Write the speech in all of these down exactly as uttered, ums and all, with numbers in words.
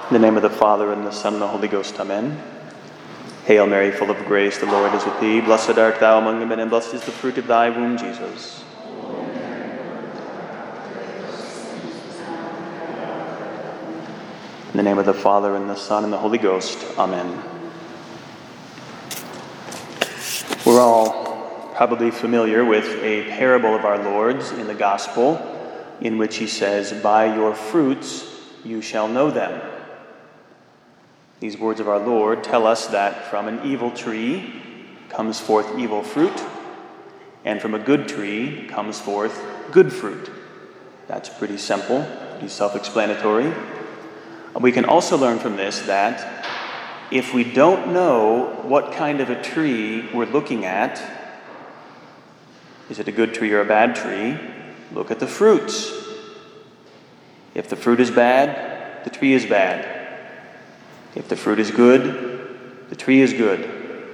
In the name of the Father, and the Son, and the Holy Ghost, amen. Hail Mary, full of grace, the Lord is with thee. Blessed art thou among women, and blessed is the fruit of thy womb, Jesus. In the name of the Father, and the Son, and the Holy Ghost, amen. We're all probably familiar with a parable of our Lord's in the Gospel, in which he says, "By your fruits you shall know them." These words of our Lord tell us that from an evil tree comes forth evil fruit, and from a good tree comes forth good fruit. That's pretty simple, pretty self-explanatory. We can also learn from this that if we don't know what kind of a tree we're looking at, is it a good tree or a bad tree, look at the fruits. If the fruit is bad, the tree is bad. If the fruit is good, the tree is good.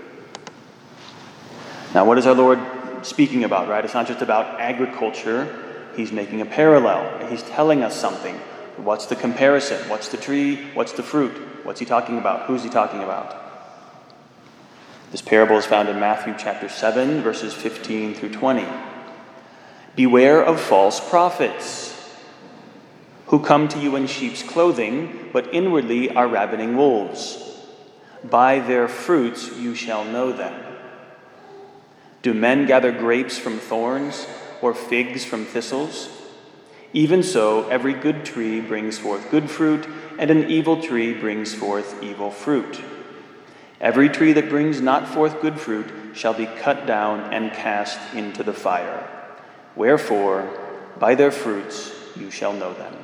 Now, what is our Lord speaking about, right? It's not just about agriculture. He's making a parallel. He's telling us something. What's the comparison? What's the tree? What's the fruit? What's he talking about? Who's he talking about? This parable is found in Matthew chapter seven, verses fifteen through twenty. "Beware of false prophets, who come to you in sheep's clothing, but inwardly are ravening wolves. By their fruits you shall know them. Do men gather grapes from thorns, or figs from thistles? Even so, every good tree brings forth good fruit, and an evil tree brings forth evil fruit. Every tree that brings not forth good fruit shall be cut down and cast into the fire. Wherefore, by their fruits you shall know them."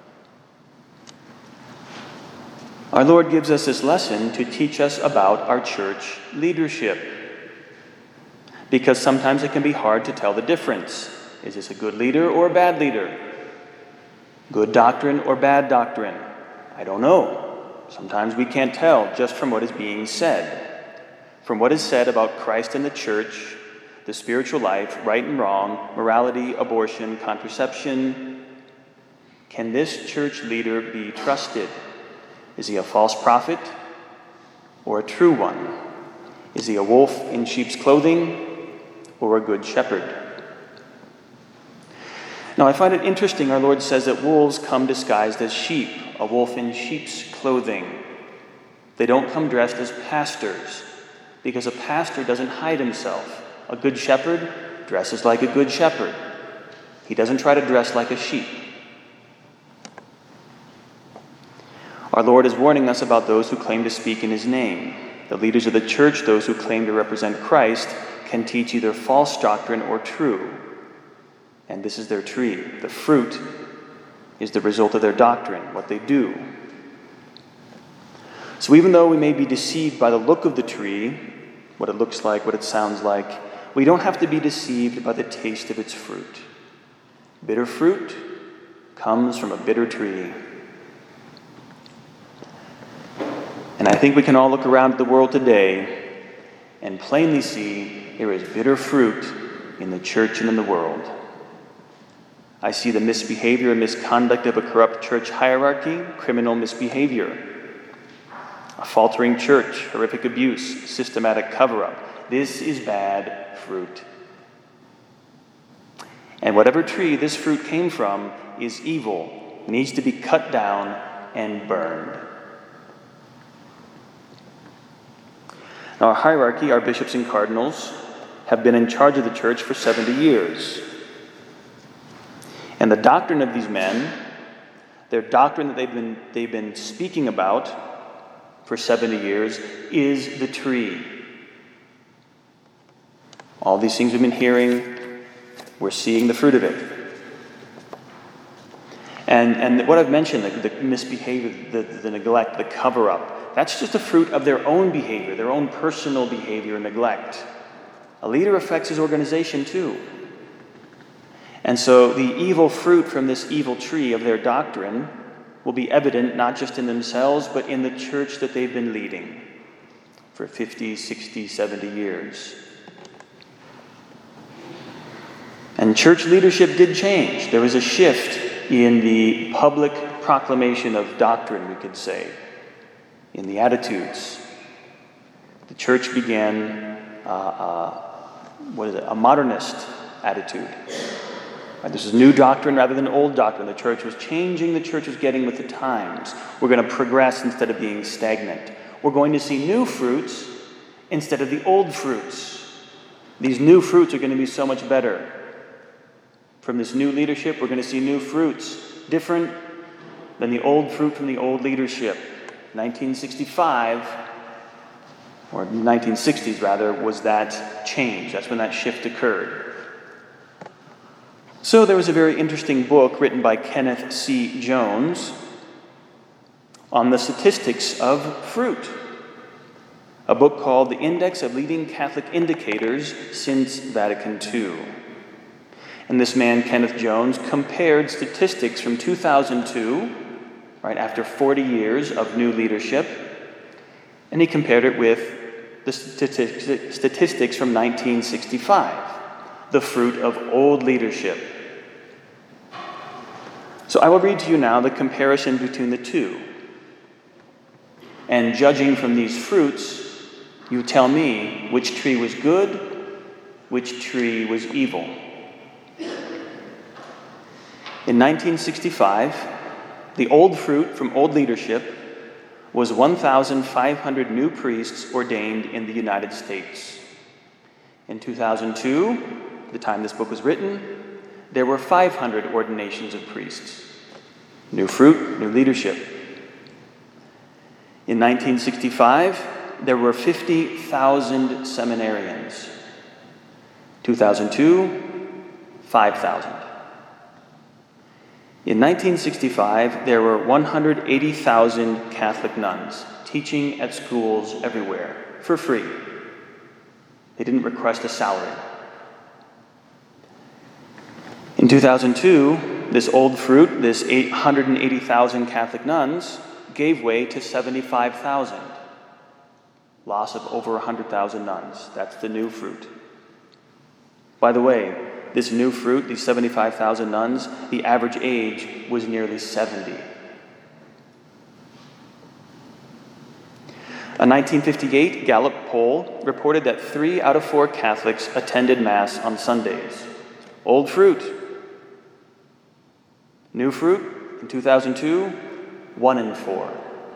Our Lord gives us this lesson to teach us about our church leadership, because sometimes it can be hard to tell the difference. Is this a good leader or a bad leader? Good doctrine or bad doctrine? I don't know. Sometimes we can't tell just from what is being said. From what is said about Christ and the church, the spiritual life, right and wrong, morality, abortion, contraception. Can this church leader be trusted? Is he a false prophet or a true one? Is he a wolf in sheep's clothing or a good shepherd? Now, I find it interesting our Lord says that wolves come disguised as sheep, a wolf in sheep's clothing. They don't come dressed as pastors, because a pastor doesn't hide himself. A good shepherd dresses like a good shepherd. He doesn't try to dress like a sheep. Our Lord is warning us about those who claim to speak in his name. The leaders of the church, those who claim to represent Christ, can teach either false doctrine or true. And this is their tree. The fruit is the result of their doctrine, what they do. So even though we may be deceived by the look of the tree, what it looks like, what it sounds like, we don't have to be deceived by the taste of its fruit. Bitter fruit comes from a bitter tree. And I think we can all look around at the world today and plainly see there is bitter fruit in the church and in the world. I see the misbehavior and misconduct of a corrupt church hierarchy, criminal misbehavior, a faltering church, horrific abuse, systematic cover-up. This is bad fruit. And whatever tree this fruit came from is evil, needs to be cut down and burned. Now, our hierarchy, our bishops and cardinals, have been in charge of the church for seventy years. And the doctrine of these men, their doctrine that they've been, they've been speaking about for seventy years, is the tree. All these things we've been hearing, we're seeing the fruit of it. And, and what I've mentioned, the, the misbehavior, the, the neglect, the cover-up, that's just a fruit of their own behavior, their own personal behavior and neglect. A leader affects his organization too. And so the evil fruit from this evil tree of their doctrine will be evident not just in themselves, but in the church that they've been leading for fifty, sixty, seventy years. And church leadership did change. There was a shift in the public proclamation of doctrine, we could say, in the attitudes. The church began uh, uh, what is it, a modernist attitude. Right? This is new doctrine rather than old doctrine. The church was changing, the church was getting with the times. We're going to progress instead of being stagnant. We're going to see new fruits instead of the old fruits. These new fruits are going to be so much better. From this new leadership, we're going to see new fruits, different than the old fruit from the old leadership. nineteen sixty-five, or nineteen sixties rather, was that change. That's when that shift occurred. So there was a very interesting book written by Kenneth C. Jones on the statistics of fruit. A book called The Index of Leading Catholic Indicators Since Vatican Two. And this man, Kenneth Jones, compared statistics from two thousand two, right after forty years of new leadership, and he compared it with the statistics from nineteen sixty-five, the fruit of old leadership. So I will read to you now the comparison between the two. And judging from these fruits, you tell me which tree was good, which tree was evil. In nineteen sixty-five, the old fruit from old leadership was one thousand five hundred new priests ordained in the United States. In two thousand two, the time this book was written, there were five hundred ordinations of priests. New fruit, new leadership. In nineteen sixty-five, there were fifty thousand seminarians. two thousand two, five thousand. In nineteen sixty-five, there were one hundred eighty thousand Catholic nuns teaching at schools everywhere for free. They didn't request a salary. In two thousand two, this old fruit, this one hundred eighty thousand Catholic nuns, gave way to seventy-five thousand. Loss of over one hundred thousand nuns. That's the new fruit. By the way, this new fruit, these seventy-five thousand nuns, the average age was nearly seventy. A nineteen fifty-eight Gallup poll reported that three out of four Catholics attended Mass on Sundays. Old fruit. New fruit, in two thousand two, one in four.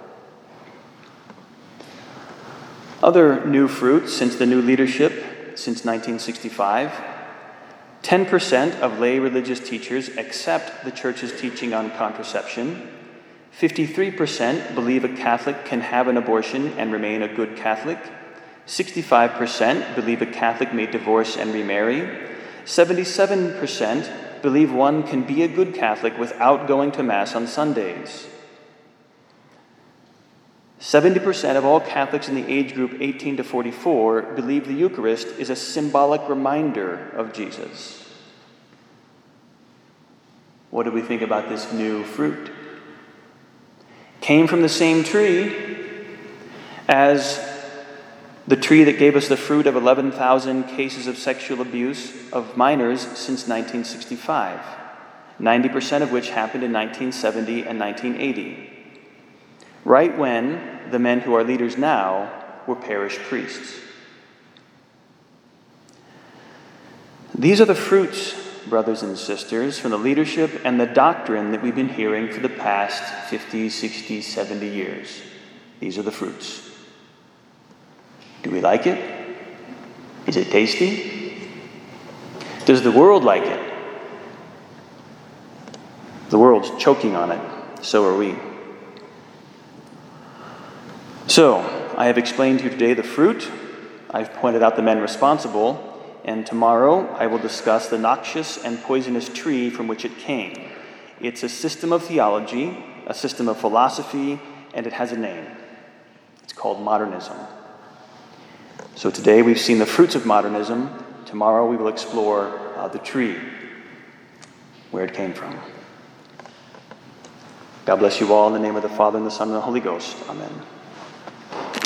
Other new fruits since the new leadership, since nineteen sixty-five, ten percent of lay religious teachers accept the Church's teaching on contraception. fifty-three percent believe a Catholic can have an abortion and remain a good Catholic. sixty-five percent believe a Catholic may divorce and remarry. seventy-seven percent believe one can be a good Catholic without going to Mass on Sundays. seventy percent of all Catholics in the age group eighteen to forty-four believe the Eucharist is a symbolic reminder of Jesus. What do we think about this new fruit? Came from the same tree as the tree that gave us the fruit of eleven thousand cases of sexual abuse of minors since nineteen sixty-five, ninety percent of which happened in nineteen seventy and nineteen eighty. Right when the men who are leaders now were parish priests. These are the fruits, brothers and sisters, from the leadership and the doctrine that we've been hearing for the past fifty, sixty, seventy years. These are the fruits. Do we like it? Is it tasty? Does the world like it? The world's choking on it. So are we. So, I have explained to you today the fruit. I've pointed out the men responsible. And tomorrow I will discuss the noxious and poisonous tree from which it came. It's a system of theology, a system of philosophy, and it has a name. It's called modernism. So today we've seen the fruits of modernism. Tomorrow we will explore uh, the tree, where it came from. God bless you all in the name of the Father, and the Son, and the Holy Ghost. Amen.